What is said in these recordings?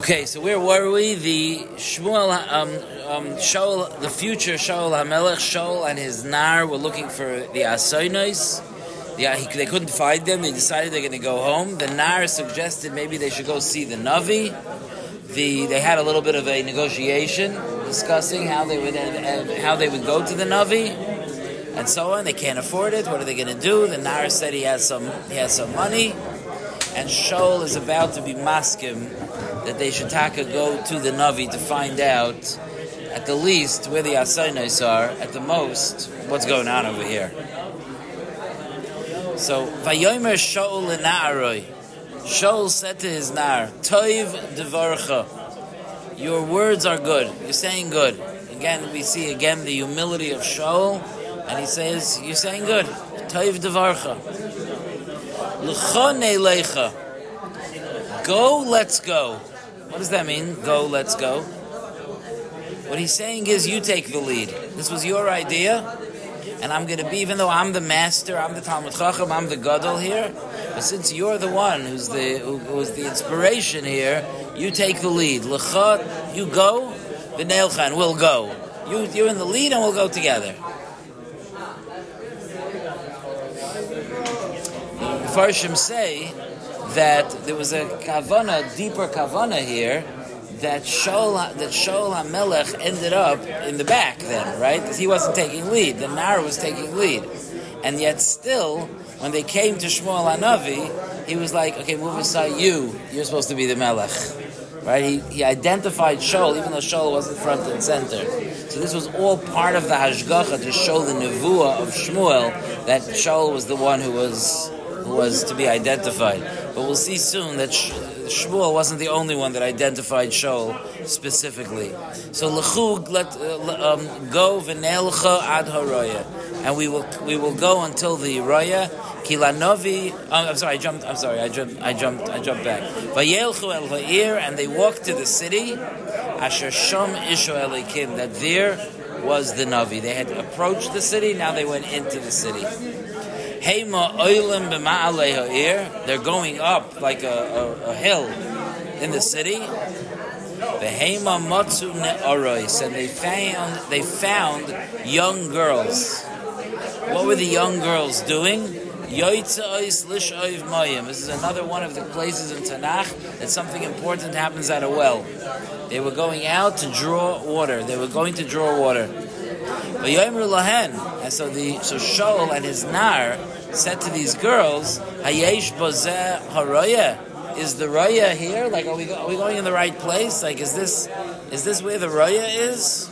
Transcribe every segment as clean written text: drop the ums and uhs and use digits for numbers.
Okay, so where were we? The Shmuel, Shaul, the future Shaul HaMelech, Shaul and his Nar were looking for the Asoinos. They couldn't find them. They decided they're going to go home. The Nar suggested maybe they should go see the Navi. They had a little bit of a negotiation discussing how they would go to the Navi and so on. They can't afford it. What are they going to do? The Nar said he has some money, and Shaul is about to be maskim that they should go to the Navi to find out, at the least, where the Asoinos are, at the most, what's going on over here. So, Vayomer Shaul l'na'aroi. Shaul said to his Nar, Toiv devarcha. Your words are good. You're saying good. Again, we see the humility of Shaul, and he says, you're saying good. Toiv devarcha. L'chonei leicha. Go, let's go. What does that mean? Go, let's go. What he's saying is, you take the lead. This was your idea, and I'm going to be, even though I'm the master, I'm the Talmud Chacham, I'm the Gadol here, but since you're the one who's the inspiration here, you take the lead. L'chot, you go, v'neilchan, we'll go. You're in the lead, and we'll go together. The Farshim say that there was a deeper kavana here, that Shaul HaMelech ended up in the back then, right? Because he wasn't taking lead. The Nar was taking lead. And yet still, when they came to Shmuel HaNavi, he was like, okay, move aside, you're supposed to be the Melech. Right? He identified Shaul, even though Shaul wasn't front and center. So this was all part of the Hashgacha to show the Nevuah of Shmuel, that Shaul was the one who was to be identified. But we'll see soon that Shmuel wasn't the only one that identified Shaul specifically. So l'chu, go v'neilcha ad haroya, and we will go until the roya. Kilanovi. I jumped back. Vayelchu el ha'ir, and they walked to the city. Asher shom isho elikim, that there was the Navi. They had approached the city. Now they went into the city. Heima oilim b'ma'alei ha'ir. They're going up like a hill in the city. V'heima matzu ne'orois, and they found young girls. What were the young girls doing? Yoitzeis lishoiv mayim. This is another one of the places in Tanakh that something important happens at a well. They were going out to draw water. And so Shaul and his Nar said to these girls, Hayesh bozeh haroya. Is the roya here? Like, are we going in the right place? Like, is this where the roya is?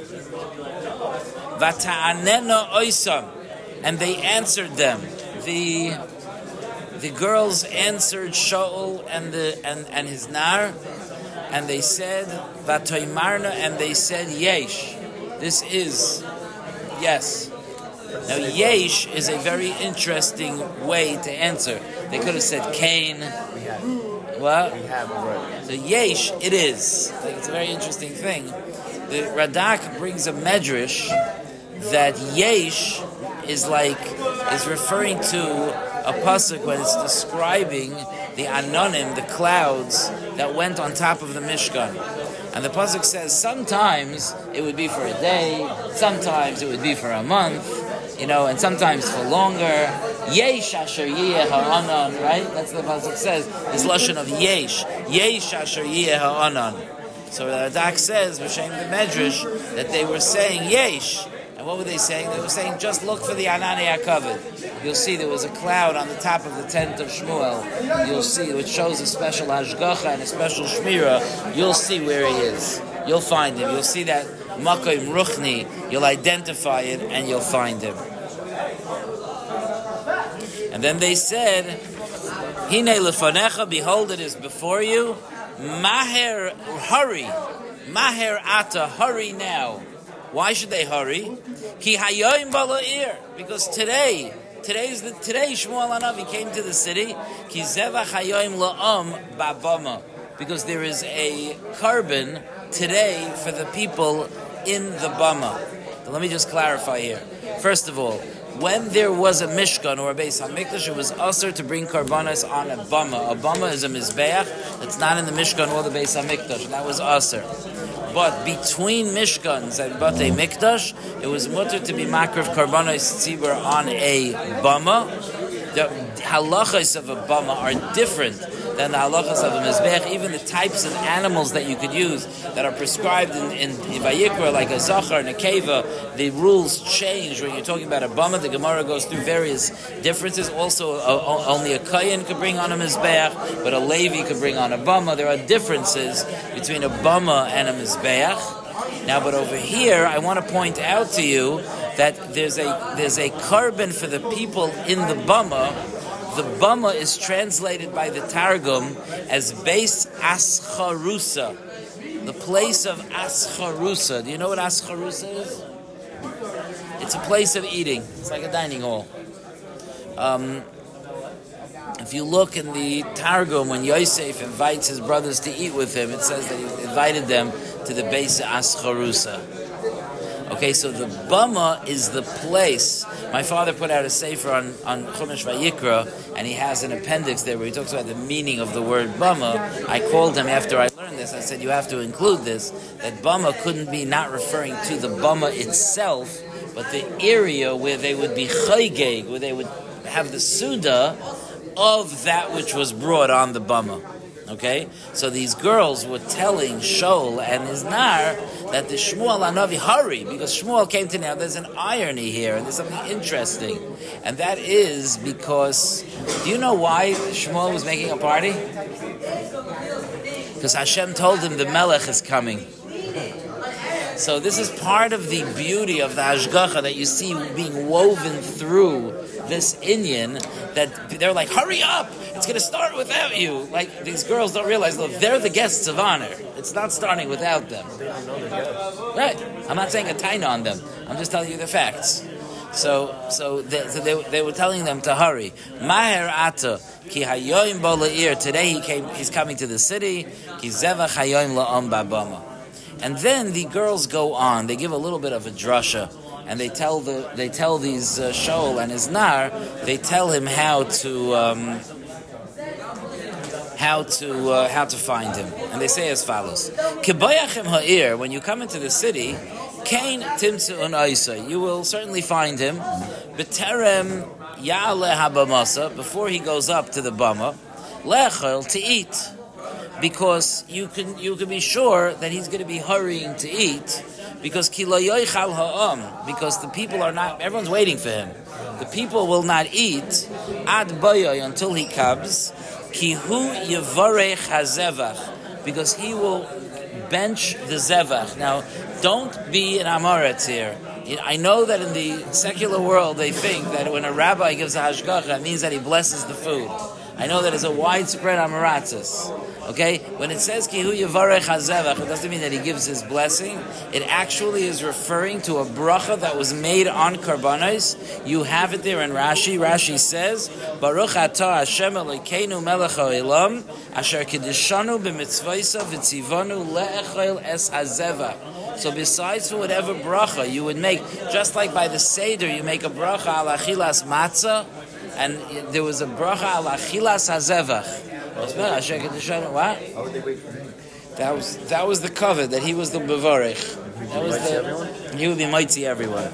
Vata'anena oisam, and they answered them. The girls answered Shaul and his Nar, and they said Vatoimarna, and they said Yesh. This is yes. Now Yesh is a very interesting way to answer. They could have said Cain. What? We have a word. So Yesh, it is. Like, it's a very interesting thing. The Radak brings a medrash that Yesh is referring to a pasuk when it's describing the Anonim, the clouds that went on top of the Mishkan. And the pasuk says sometimes it would be for a day, sometimes it would be for a month, and sometimes for longer. Yesh asher yiyeh ha'anan, right? That's what the pasuk says. This lashon of yesh asher yiyeh ha'anan. So the Radak says, B'Shem the Medrash, that they were saying yesh. And what were they saying? They were saying, just look for the Anani HaKavod. You'll see there was a cloud on the top of the tent of Shmuel. You'll see, which shows a special Hashgacha and a special Shmira. You'll see where he is. You'll find him. You'll see that Makoim Ruchni. You'll identify it and you'll find him. And then they said, Hine lefanecha, behold, it is before you. Maher, hurry. Maher ata, hurry now. Why should they hurry? Ki hayoim bala'ir, because today Shmuel HaNavi came to the city. Ki zevach hayoim la'am ba'bama, because there is a carbon today for the people in the bama. But let me just clarify here. First of all, when there was a Mishkan or a Beis HaMikdash, it was usher to bring karbanos on a bama. A bama is a mizbeach that's not in the Mishkan or the Beis HaMikdash, and that was usher. But between Mishkans and Batei Mikdash, it was mutter to be makriv karbanos tzibur on a bama. The halachas of a bama are different than the halachas of a mizbech. Even the types of animals that you could use that are prescribed in Vayikra, like a zachar and a keva, the rules change. When you're talking about a bama, the Gemara goes through various differences. Also, only a kohen could bring on a mizbech, but a Levi could bring on a bama. There are differences between a bama and a mizbech. Now, but over here, I want to point out to you that there's a carbon for the people in the bama. The bama is translated by the Targum as Beis Ascharusa, the place of Ascharusa. Do you know what Ascharusa is? It's a place of eating. It's like a dining hall. If you look in the Targum, when Yosef invites his brothers to eat with him, it says that he invited them to the Beis Ascharusa. Okay, so the bama is the place. My father put out a sefer on Chumash Vayikra, and he has an appendix there where he talks about the meaning of the word bama. I called him after I learned this. I said, you have to include this, that bama couldn't be not referring to the bama itself, but the area where they would be chaygeg, where they would have the suda of that which was brought on the bama. Okay, so these girls were telling Shaul and his nar that the Shmuel Hanavi hurry, because Shmuel came to now. There's an irony here, and there's something interesting, and that is because, do you know why Shmuel was making a party? Because Hashem told him the Melech is coming. So this is part of the beauty of the Hashgacha that you see being woven through this inyan, that they're like, hurry up, it's going to start without you. Like, these girls don't realize, look, they're the guests of honor. It's not starting without them. Right. I'm not saying a taina on them. I'm just telling you the facts. So they were telling them to hurry. Maher ata ki hayoim bo le'ir. Today he's coming to the city. Ki zevach hayoim la'am ba'bama. And then the girls go on. They give a little bit of a drasha, and they tell these Shaul and his nar. They tell him how to find him, and they say as follows: Kibayachim ha'ir. When you come into the city, kain timtzu unaisa. You will certainly find him. B'terem ya'ale habamasa. Before he goes up to the bama, lechel to eat. Because you can be sure that he's going to be hurrying to eat, because because the people are not, everyone's waiting for him. The people will not eat ad boyoy until he comes, kihu yevarech hazevach, because he will bench the zevach. Now, don't be an amoretz here. I know that in the secular world they think that when a rabbi gives a hashgacha, it means that he blesses the food. I know that it's a widespread amaratzis. Okay? When it says Kihu Yevarech HaZevach, it doesn't mean that he gives his blessing. It actually is referring to a bracha that was made on karbanos. You have it there in Rashi. Rashi says, Baruch atah Hashem Elokeinu melech ha'olam, asher kedishanu b'mitzvaysa v'tzivanu le'echel es hazevach. So besides for whatever bracha you would make, just like by the Seder you make a bracha al achilas matzah, and there was a bracha al achilas hazevach. What? How would they wait for him? That was the cover, that he was the bevarich. He would be mighty everyone.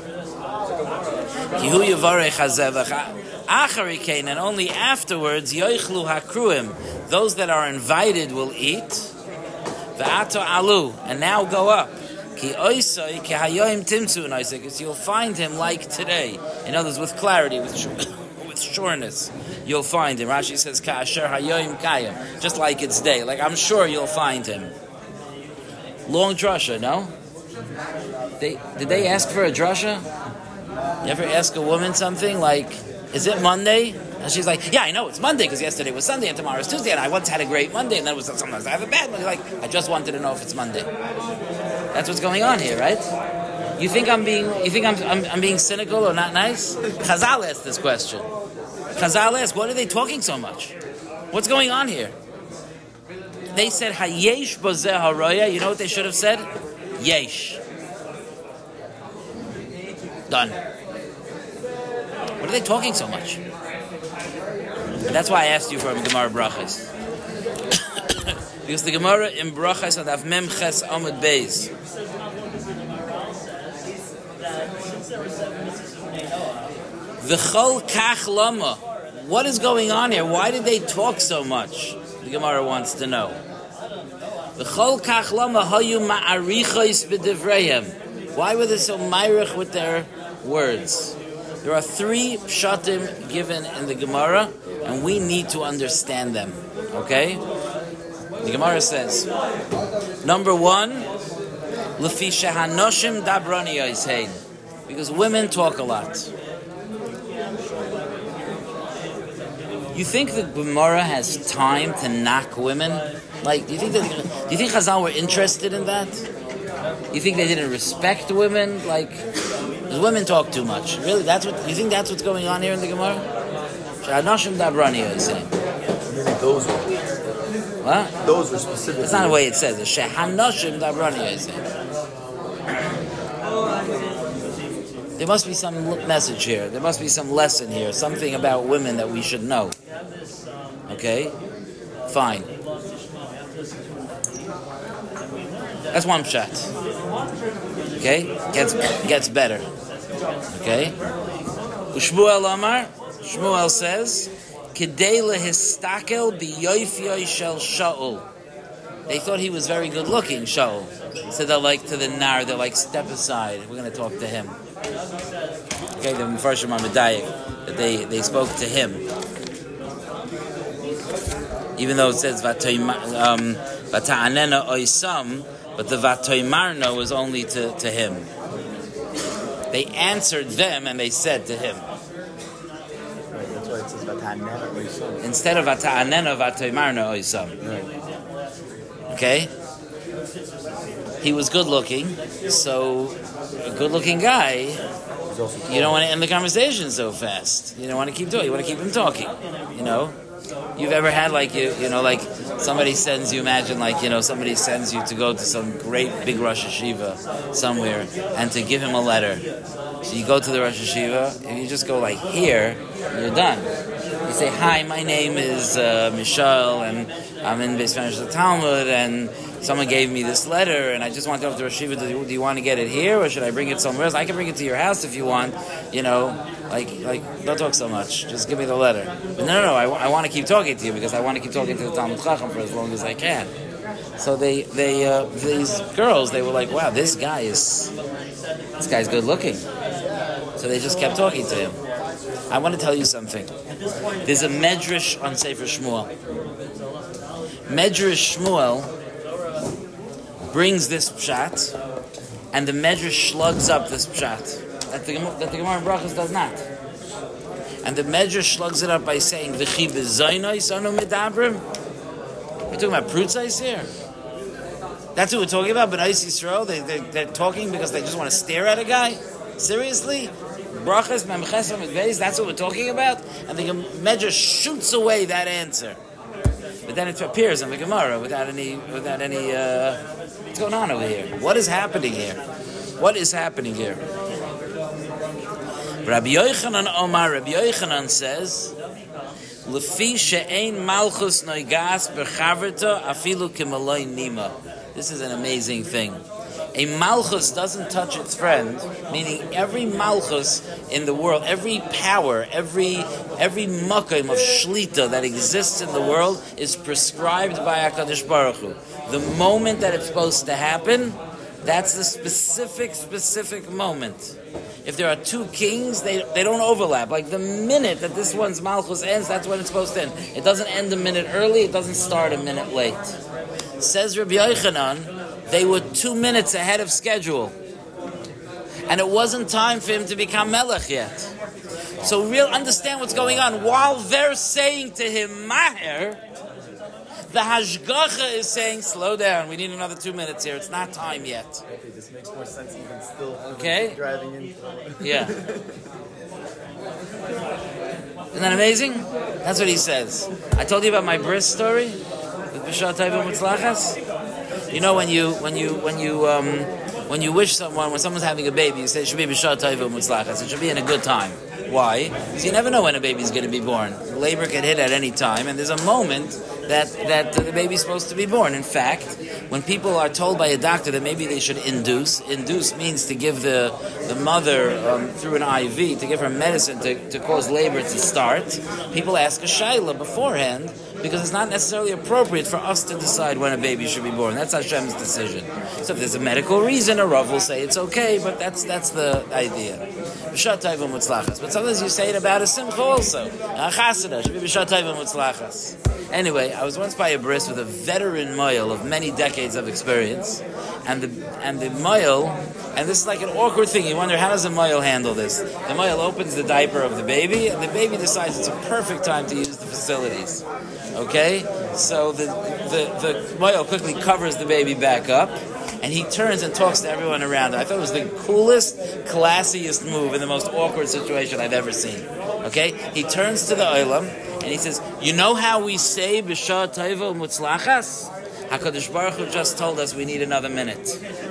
Kihu yevarech hazevach. Achari kain, and only afterwards yoichlu hakruim. Those that are invited will eat. V'ato alu, and now go up. Ki oisai ki hayoim timtzu naisek, because you'll find him like today. In others, with clarity, with sureness, you'll find him. Rashi says, Ka'asher hayoim kayim, just like it's day. Like, I'm sure you'll find him. Long drasha, no? Did they ask for a drasha? You ever ask a woman something like, is it Monday? And she's like, yeah, I know it's Monday because yesterday was Sunday and tomorrow is Tuesday, and I once had a great Monday, and then sometimes I have a bad Monday. Like, I just wanted to know if it's Monday. That's what's going on here, right? You think I'm being cynical or not nice? Chazal asked this question. Chazal asked, what are they talking so much? What's going on here? They said, Hayesh bozeh haroya. You know what they should have said? Yesh. Done. What are they talking so much? And that's why I asked you for a Gemara Brachas. Because the Gemara in Brachas on Daf Mem Ches Amud Beis. V'chol kach lama. What is going on here? Why did they talk so much? The Gemara wants to know. V'chol kach lama hayu ma'arichos b'divreihem. Why were they so myrich with their words? There are 3 pshatim given in the Gemara, and we need to understand them. Okay? The Gemara says, number 1, Lefi shehanoshim dabrani yosein, because women talk a lot. You think the Gemara has time to knock women? Like, do you think Chazal were interested in that? You think they didn't respect women? Like, because women talk too much. Really? You think that's what's going on here in the Gemara? Shehanoshim dabrani yosein. Those were. What? Those were specific. That's not the way it says. It's Shehanoshim dabrani yosein. There must be some message here. There must be some lesson here. Something about women that we should know. Okay? Fine. That's one shot. Okay? Gets better. Okay? Shmuel Amar. Shmuel says, Kidei lehistakel biyoifyoi shel Shaul. They thought he was very good looking, Shaul. So they're like to the nar, they're like, step aside. We're going to talk to him. Okay, the Mepharshim HaMedayik, that they spoke to him. Even though it says Vata'anena oisam, but the Vatoimarno was only to him. They answered them and they said to him. Right, that's why it says Vata'anena oisam. Instead of Vata'anena, Vatoimarno oisam. Right. Okay? He was good looking, so a good looking guy, you don't want to end the conversation so fast. You don't want to keep doing it. You want to keep him talking. You know? You've ever had like like somebody sends you, imagine like, somebody sends you to go to some great big Rosh Hashiva somewhere and to give him a letter. So you go to the Rosh Hashiva and you just go like here, you're done. You say, hi, my name is Michelle and I'm in Beis Medrash Talmud and someone gave me this letter and I just want to go to the Rosh Hashiva. Do you want to get it here or should I bring it somewhere else? I can bring it to your house if you want, like don't talk so much. Just give me the letter. But no, I want to keep talking to you because I want to keep talking to the Talmud Chacham for as long as I can. So these girls, they were like, wow, this guy's good looking. So they just kept talking to him. I want to tell you something. There's a Medrash on Sefer Shmuel. Medrash Shmuel brings this pshat, and the Medrash slugs up this pshat that the Gemara in Brachos does not. And the Medrash slugs it up by saying, "V'chi b'zaynais anu medabrim." We're talking about prutzais here. That's what we're talking about. But B'nai Yisrael, they're talking because they just want to stare at a guy. Seriously, Brachos memches amidbeis. That's what we're talking about. And the Medrash shoots away that answer. But then it appears in the Gemara without any. What's going on over here? What is happening here? What is happening here? Rabbi Yochanan Omar. Rabbi Yochanan says, "Lefi she'ein malchus noigas b'chaverta afilu kimaloi nima." This is an amazing thing. A malchus doesn't touch its friend, meaning every malchus in the world, every power, every makom of shlita that exists in the world is prescribed by HaKadosh Baruch Hu. The moment that it's supposed to happen, that's the specific moment. If there are two kings, they don't overlap. Like the minute that this one's malchus ends, that's when it's supposed to end. It doesn't end a minute early, it doesn't start a minute late. Says Rabbi Yochanan, they were 2 minutes ahead of schedule. And it wasn't time for him to become melech yet. So understand what's going on. While they're saying to him, Maher, the Hashgacha is saying, slow down, we need another 2 minutes here, it's not time yet. Okay, this makes more sense even still. Okay? Driving in. Yeah. Isn't that amazing? That's what he says. I told you about my bris story with B'shah Taiva Mutzlachas. You know when you wish someone, when someone's having a baby, you say it should be B'shah Taiva Mutzlachas. It should be in a good time. Why? Because you never know when a baby's going to be born. Labor can hit at any time, and there's a moment that the baby's supposed to be born. In fact, when people are told by a doctor that maybe they should induce means to give the mother through an IV, to give her medicine to cause labor to start. People ask a shaila beforehand because it's not necessarily appropriate for us to decide when a baby should be born. That's Hashem's decision. So if there's a medical reason, a Rav will say it's okay, but that's the idea. B'shat tova mutzlachas. But sometimes you say it about a simcha also. A chasida should be b'shat tova mutzlachas. Anyway, I was once by a bris with a veteran moil of many decades of experience, and the moil, and this is like an awkward thing. You wonder, how does the moil handle this? The moil opens the diaper of the baby, and the baby decides it's a perfect time to use the facilities. Okay, so the moil quickly covers the baby back up, and he turns and talks to everyone around him. I thought it was the coolest, classiest move in the most awkward situation I've ever seen. Okay, he turns to the olam and he says, "You know how we say b'shah tova mutzlachas? HaKadosh Baruch Hu just told us we need another minute."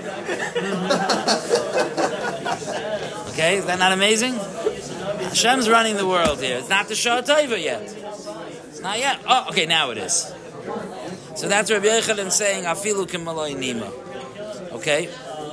Okay, is that not amazing? Hashem's running the world here. It's not the Shah Tova yet. It's not yet. Oh, okay, now it is. So that's Rabbi Yochanan saying, "Afilu k'maloi nima." Okay,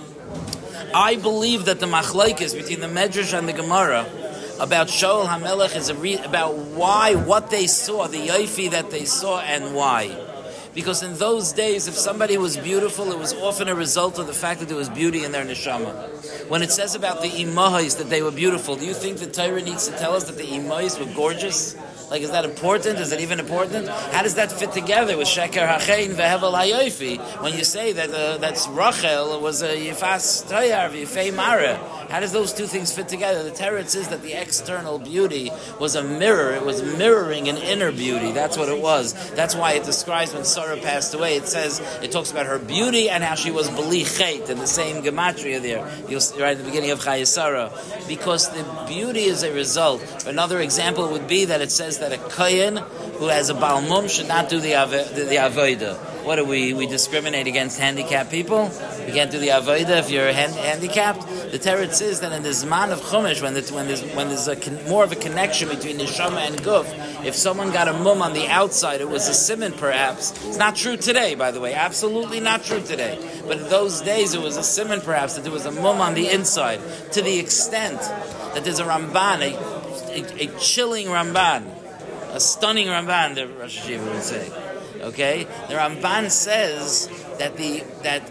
I believe that the machlokes between the Medrash and the Gemara about Shaul HaMelech is about what they saw, the yofi that they saw, and why. Because in those days, if somebody was beautiful, it was often a result of the fact that there was beauty in their neshama. When it says about the imahos that they were beautiful, do you think the Torah needs to tell us that the imahos were gorgeous? Like, is that important? Is it even important? How does that fit together with Sheker HaChein ve'Hevel HaYofi? When you say that that's Rachel was a Yifas Toyar v'Yifei Mara, how does those two things fit together? The Torah says that the external beauty was a mirror. It was mirroring an inner beauty. That's what it was. That's why it describes when Sarah passed away. It talks about her beauty and how she was B'li Chet in the same gematria there. You'll see right at the beginning of Chayei Sarah. Because the beauty is a result. Another example would be that it says that a kohen who has a Baal Mum should not do the avodah. What do we discriminate against handicapped people? You can't do the avodah if you're handicapped. The Torah says that in the Zman of Chumash, when there's more of a connection between neshama and guf, if someone got a mum on the outside, it was a siman perhaps. It's not true today, by the way. Absolutely not true today. But in those days, it was a siman perhaps that there was a mum on the inside. To the extent that there's a Ramban, a chilling Ramban, a stunning Ramban, the Rosh Hashiva would say. Okay, the Ramban says that the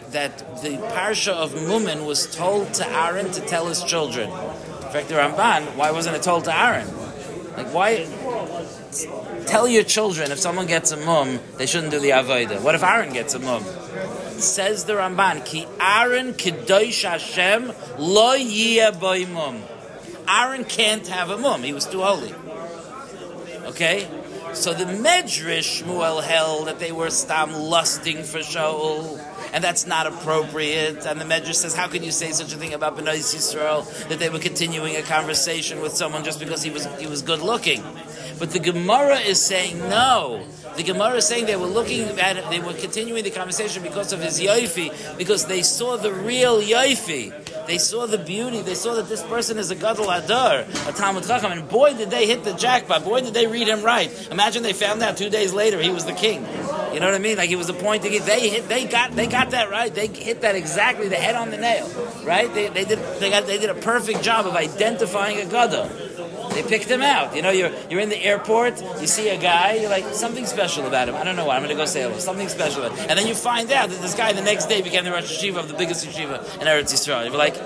parsha of Mumin was told to Aaron to tell his children. In fact, the Ramban, why wasn't it told to Aaron? Like, why? Tell your children if someone gets a mum, they shouldn't do the avodah. What if Aaron gets a mum? Says the Ramban, Ki Aaron Kedosh Hashem lo yiyeh boi mum. Aaron can't have a mum. He was too holy. Okay? So the Medrash Shmuel held that they were stam lusting for Shaul, and that's not appropriate. And the Medrash says, how can you say such a thing about Bnei Yisrael, that they were continuing a conversation with someone just because he was good looking? But the Gemara is saying no. The Gemara is saying they were looking at it, they were continuing the conversation because of his yofi, because they saw the real yofi. They saw the beauty. They saw that this person is a Gadol Hadar, a Talmud Chacham, and boy did they hit the jackpot. Boy did they read him right. Imagine they found out 2 days later he was the king. You know what I mean? Like he was appointed. They got that right. They hit that exactly, the head on the nail. Right? They did a perfect job of identifying a Gadol. They picked him out. You know, you're in the airport, you see a guy, you're like, something special about him. I don't know why, I'm going to go say hello. Something special about him. And then you find out that this guy the next day became the Rosh Yeshiva of the biggest yeshiva in Eretz Yisrael. You're like,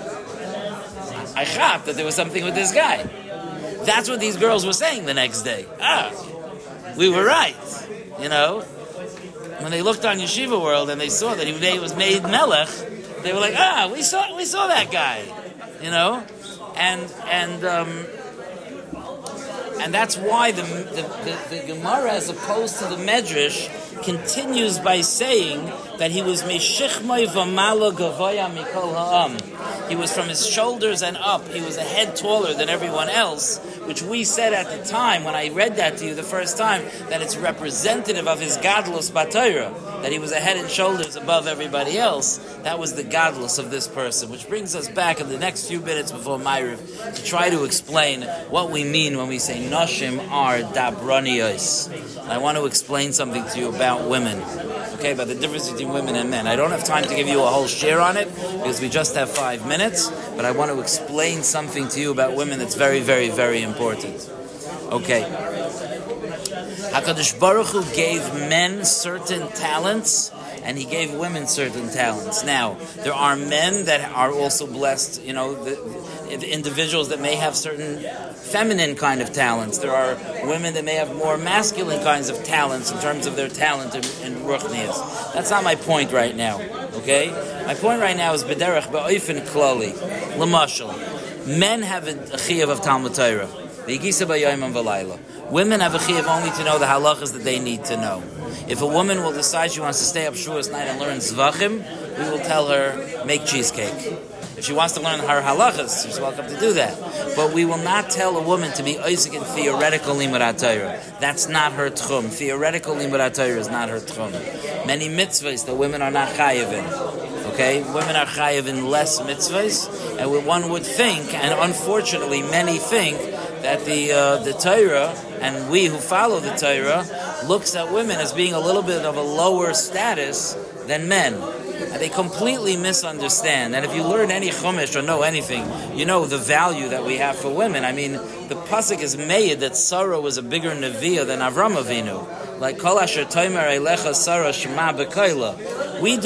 I chop that there was something with this guy. That's what these girls were saying the next day. We were right. You know? When they looked on Yeshiva World and they saw that he was made Melech, they were like, we saw that guy. You know? And that's why the Gemara, as opposed to the Medrash, continues by saying that he was Meshichmai V'malo Gavoya Mikol Ha'am. He was from his shoulders and up. He was a head taller than everyone else, which we said at the time, when I read that to you the first time, that it's representative of his Gadlus B'Torah, that he was a head and shoulders above everybody else. That was the Gadlus of this person, which brings us back in the next few minutes before Ma'ariv to try to explain what we mean when we say Noshim are Dabroniyos. I want to explain something to you about women. Okay, about the difference between women and men. I don't have time to give you a whole share on it because we just have 5 minutes, but I want to explain something to you about women that's very, very, very important. Okay. HaKadosh Baruch Hu gave men certain talents and he gave women certain talents. Now, there are men that are also blessed, the individuals that may have certain feminine kind of talents. There are women that may have more masculine kinds of talents in terms of their talent in ruchnias. That's not my point right now, okay? My point right now is b'derech ba'ofen klali. L'mashal, men have a chiyuv of Talmud Torah. V'yigisa b'yoyim v'layla. Women have a chiyuv only to know the halachas that they need to know. If a woman will decide she wants to stay up Shavuos night and learn zvachim, we will tell her, make cheesecake. If she wants to learn her halachas, she's welcome to do that. But we will not tell a woman to be Isaac in theoretical limud Torah. That's not her tchum. Theoretical limud Torah is not her tchum. Many mitzvahs that women are not chayiv in. Okay? Women are chayiv in less mitzvahs. And one would think, and unfortunately many think, that the Torah, and we who follow the Torah, looks at women as being a little bit of a lower status than men. And they completely misunderstand. And if you learn any Chumash or know anything, you know the value that we have for women. I mean, the pasuk is made that Sarah was a bigger Neviah than Avram Avinu. Like Kol Asher Tomer Eilecha Sarah Shema B'Koila. We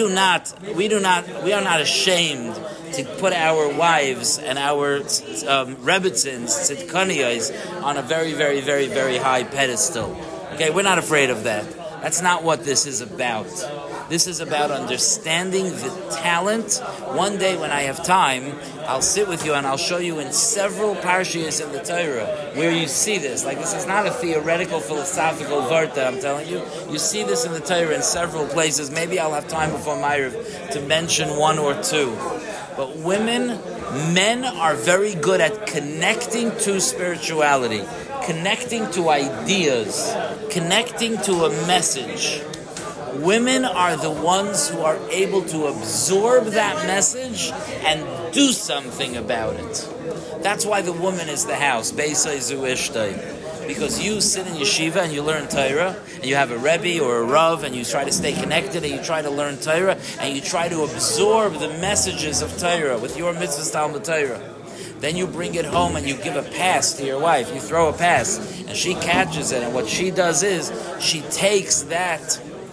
are not ashamed to put our wives and our Rebbitzins, Tzidkaniyos, on a very, very, very, very high pedestal. Okay, we're not afraid of that. That's not what this is about. This is about understanding the talent. One day when I have time, I'll sit with you and I'll show you in several parshiyos in the Torah where you see this. Like, this is not a theoretical, philosophical vart that I'm telling you. You see this in the Torah in several places. Maybe I'll have time before Ma'ariv to mention one or two. But men are very good at connecting to spirituality, connecting to ideas, connecting to a message. Women are the ones who are able to absorb that message and do something about it. That's why the woman is the house. Because you sit in yeshiva and you learn Torah, and you have a Rebbe or a Rav, and you try to stay connected, and you try to learn Torah, and you try to absorb the messages of Torah with your mitzvahs Talmud Torah. Then you bring it home and you give a pass to your wife. You throw a pass, and she catches it, and what she does is she takes that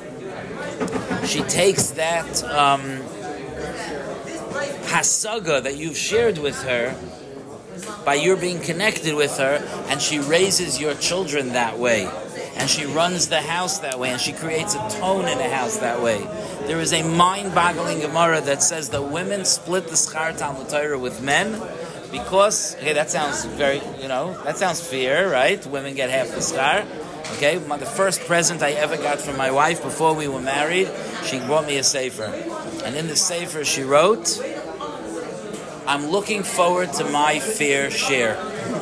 hasaga that you've shared with her by your being connected with her, and she raises your children that way, and she runs the house that way, and she creates a tone in the house that way. There is a mind-boggling Gemara that says that women split the schar Talmud Torah with men because, that sounds that sounds fair, right? Women get half the schar. Okay, the first present I ever got from my wife before we were married, she brought me a sefer. And in the sefer she wrote, I'm looking forward to my fair share.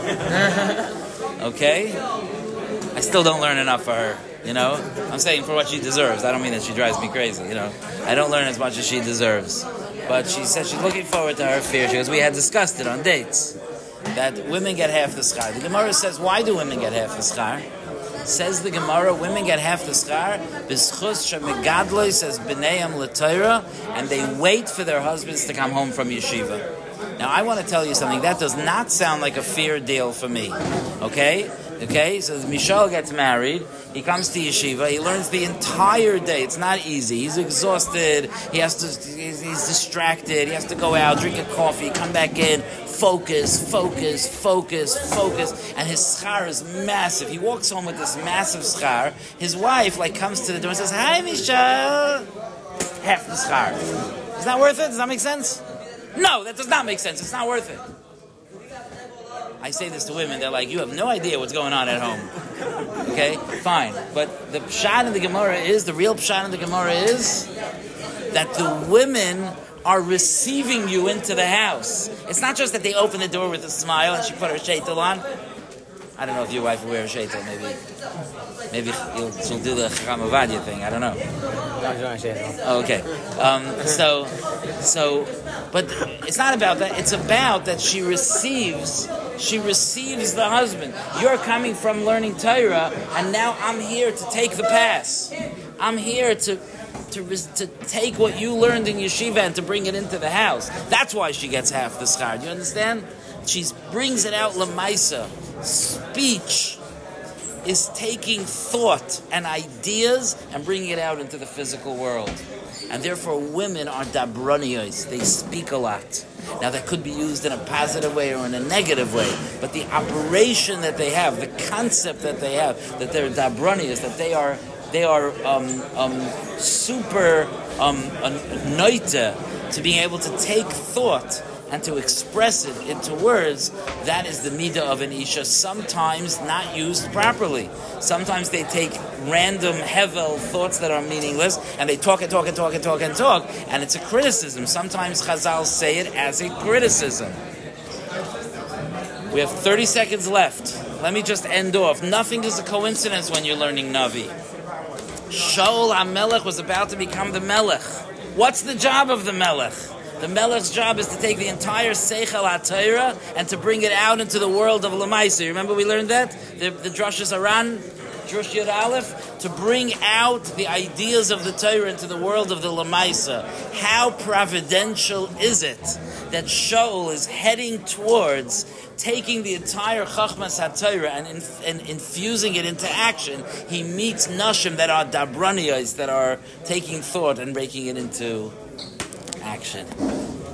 Okay? I still don't learn enough for her, I'm saying for what she deserves. I don't mean that she drives me crazy, I don't learn as much as she deserves. But she said she's looking forward to her fair share, because we had discussed it on dates, that women get half the schar. The Gemara says, why do women get half the schar? Says the Gemara, women get half the schar, b'schus shemegadloi, says b'neiam l'Torah, and they wait for their husbands to come home from yeshiva. Now, I want to tell you something. That does not sound like a fair deal for me. Okay? So Michelle gets married. He comes to yeshiva. He learns the entire day. It's not easy. He's exhausted. He's distracted. He has to go out, drink a coffee, come back in, focus. And his schar is massive. He walks home with this massive schar. His wife comes to the door and says, "Hi, Michelle." Half the schar. Is that worth it? Does that make sense? No, that does not make sense. It's not worth it. I say this to women. They're like, you have no idea what's going on at home. Okay, fine. But the pshat in the Gemara is, the real pshat in the Gemara is that the women are receiving you into the house. It's not just that they open the door with a smile and she put her sheitel on. I don't know if your wife will wear a sheitel. Maybe she'll do the Chacham Ovadia thing. I don't know. Oh, okay. But it's not about that. It's about that she receives the husband. You're coming from learning Torah, and now I'm here to take the pass. I'm here to take what you learned in yeshiva and to bring it into the house. That's why she gets half the schar. Do you understand? She brings it out lemaisa. Speech is taking thought and ideas and bringing it out into the physical world. And therefore women are dabroniyos. They speak a lot. Now that could be used in a positive way or in a negative way, but the operation that they have, the concept that they have, that they're dabroniyos, that they are super noita to being able to take thought and to express it into words. That is the midah of an isha, sometimes not used properly. Sometimes they take random hevel thoughts that are meaningless and they talk, and it's a criticism. Sometimes Chazal say it as a criticism. We have 30 seconds left. Let me just end off. Nothing is a coincidence when you're learning Navi. Shaul HaMelech was about to become the Melech. What's the job of the Melech? The Melech's job is to take the entire Seichel HaTorah and to bring it out into the world of Lamaisa. Remember we learned that? The Drashas Aran, Drush Yud Aleph, to bring out the ideas of the Torah into the world of the Lamaisa. How providential is it that Shaul is heading towards taking the entire Chachmas HaTorah and infusing it into action? He meets Nashim that are Dabraniyos, that are taking thought and breaking it into action.